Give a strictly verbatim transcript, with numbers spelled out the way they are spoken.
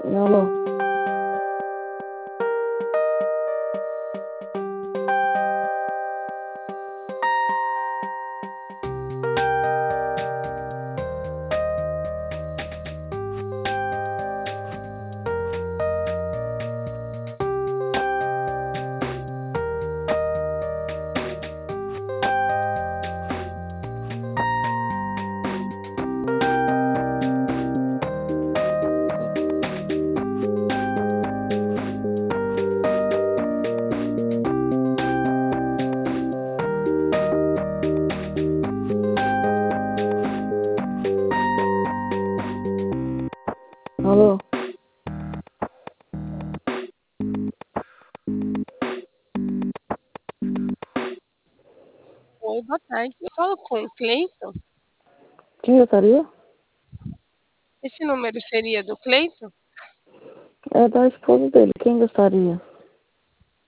Alô? Alô? Oi, boa tarde. Eu falo com o Cleiton. Quem gostaria? Esse número seria do Cleiton? É da esposa dele. Quem gostaria?